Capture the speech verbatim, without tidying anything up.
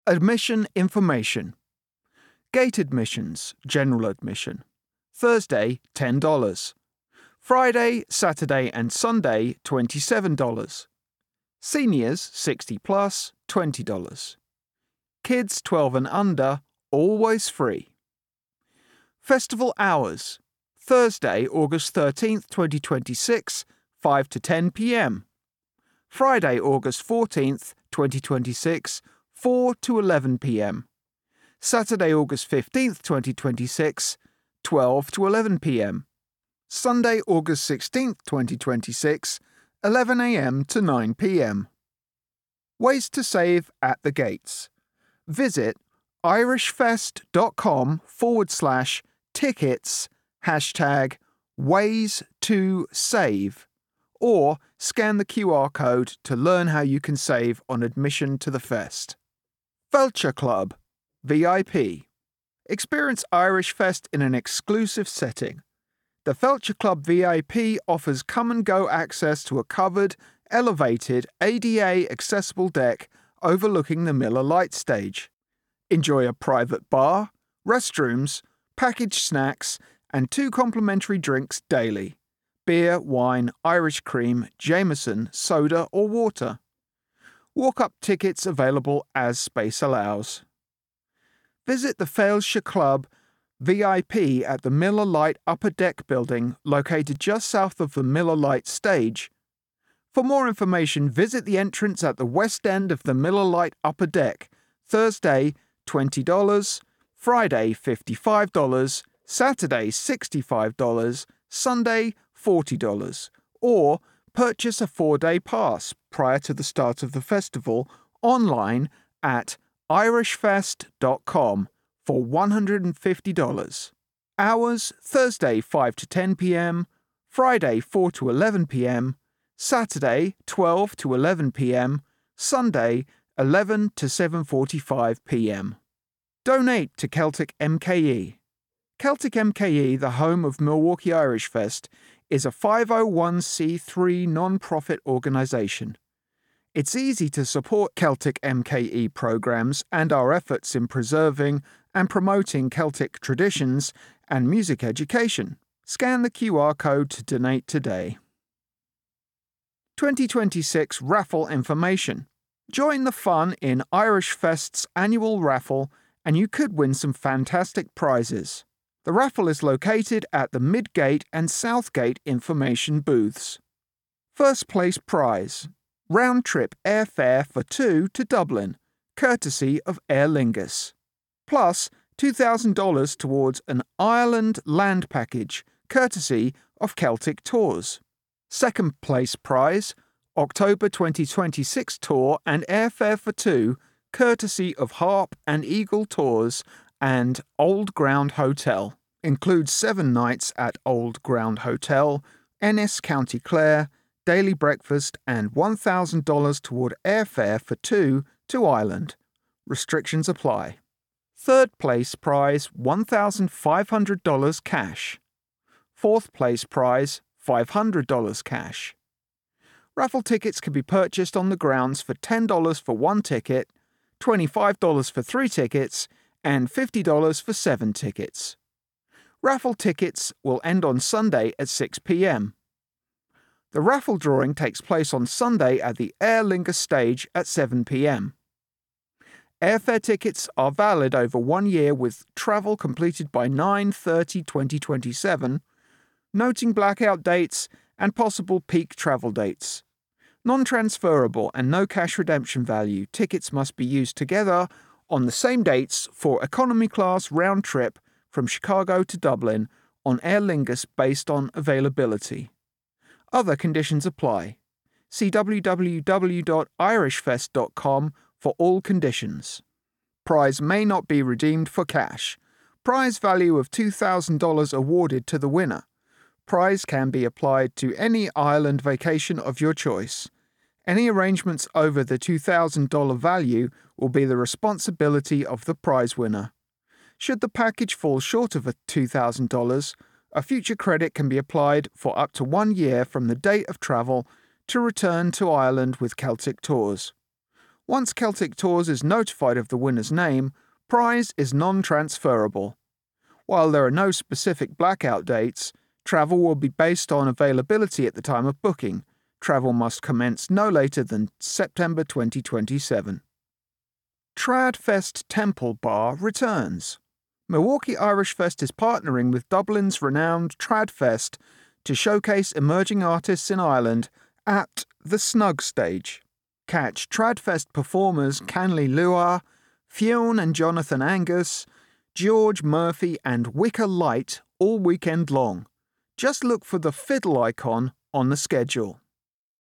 Admission information. Gate admissions, general admission. Thursday, ten dollars. Friday, Saturday and Sunday, twenty-seven dollars. Seniors, sixty plus, twenty dollars. Kids twelve and under, always free. Festival hours. Thursday, August thirteenth, twenty twenty-six, five to ten p m Friday, August fourteenth, twenty twenty-six, four to eleven p m Saturday, August fifteenth, twenty twenty-six, twelve to eleven p m Sunday, August sixteenth, twenty twenty-six, eleven a m to nine p m Ways to save at the gates. Visit irishfest.com forward slash tickets hashtag ways to save or scan the Q R code to learn how you can save on admission to the fest. Felcher Club V I P. Experience Irish Fest in an exclusive setting. The Felcher Club V I P offers come-and-go access to a covered, elevated, A D A-accessible deck overlooking the Miller Lite stage. Enjoy a private bar, restrooms, packaged snacks, and two complimentary drinks daily: beer, wine, Irish cream, Jameson, soda or water. Walk-up tickets available as space allows. Visit the Felcher Club V I P at the Miller Lite Upper Deck building located just south of the Miller Lite stage. For more information, visit the entrance at the west end of the Miller Lite Upper Deck, Thursday, twenty dollars, Friday, fifty-five dollars, Saturday, sixty-five dollars, Sunday, forty dollars, or purchase a four-day pass prior to the start of the festival online at irishfest dot com for one hundred fifty dollars. Hours: Thursday, five to ten p m, Friday, four to eleven p m, Saturday, twelve to eleven p m, Sunday, eleven to seven forty-five p m Donate to Celtic M K E. Celtic M K E, the home of Milwaukee Irish Fest, is a five oh one c three non-profit organisation. It's easy to support Celtic M K E programs and our efforts in preserving and promoting Celtic traditions and music education. Scan the Q R code to donate today. twenty twenty-six Raffle Information. Join the fun in Irish Fest's annual raffle and you could win some fantastic prizes. The raffle is located at the Midgate and Southgate information booths. First place prize: round-trip airfare for two to Dublin, courtesy of Aer Lingus, plus two thousand dollars towards an Ireland land package, courtesy of Celtic Tours. Second place prize: October twenty twenty-six tour and airfare for two, courtesy of Harp and Eagle Tours and Old Ground Hotel. Includes seven nights at Old Ground Hotel, Ennis, County Clare, daily breakfast and one thousand dollars toward airfare for two to Ireland. Restrictions apply. Third place prize, one thousand five hundred dollars cash. Fourth place prize, five hundred dollars cash. Raffle tickets can be purchased on the grounds for ten dollars for one ticket, twenty-five dollars for three tickets, and fifty dollars for seven tickets. Raffle tickets will end on Sunday at six p m The raffle drawing takes place on Sunday at the Aer Lingus stage at seven p m Airfare tickets are valid over one year with travel completed by nine thirty twenty twenty-seven, noting blackout dates and possible peak travel dates. Non-transferable and no cash redemption value, tickets must be used together on the same dates for economy class round trip from Chicago to Dublin on Aer Lingus based on availability. Other conditions apply. See w w w dot irishfest dot com for all conditions. Prize may not be redeemed for cash. Prize value of two thousand dollars awarded to the winner. Prize can be applied to any Ireland vacation of your choice. Any arrangements over the two thousand dollars value will be the responsibility of the prize winner. Should the package fall short of two thousand dollars, a future credit can be applied for up to one year from the date of travel to return to Ireland with Celtic Tours. Once Celtic Tours is notified of the winner's name, prize is non-transferable. While there are no specific blackout dates, travel will be based on availability at the time of booking. Travel must commence no later than September twenty twenty-seven. Tradfest Temple Bar returns. Milwaukee Irish Fest is partnering with Dublin's renowned Tradfest to showcase emerging artists in Ireland at the Snug Stage. Catch Tradfest performers Canley Luar, Fionn and Jonathan Angus, George Murphy and Wicker Light all weekend long. Just look for the fiddle icon on the schedule.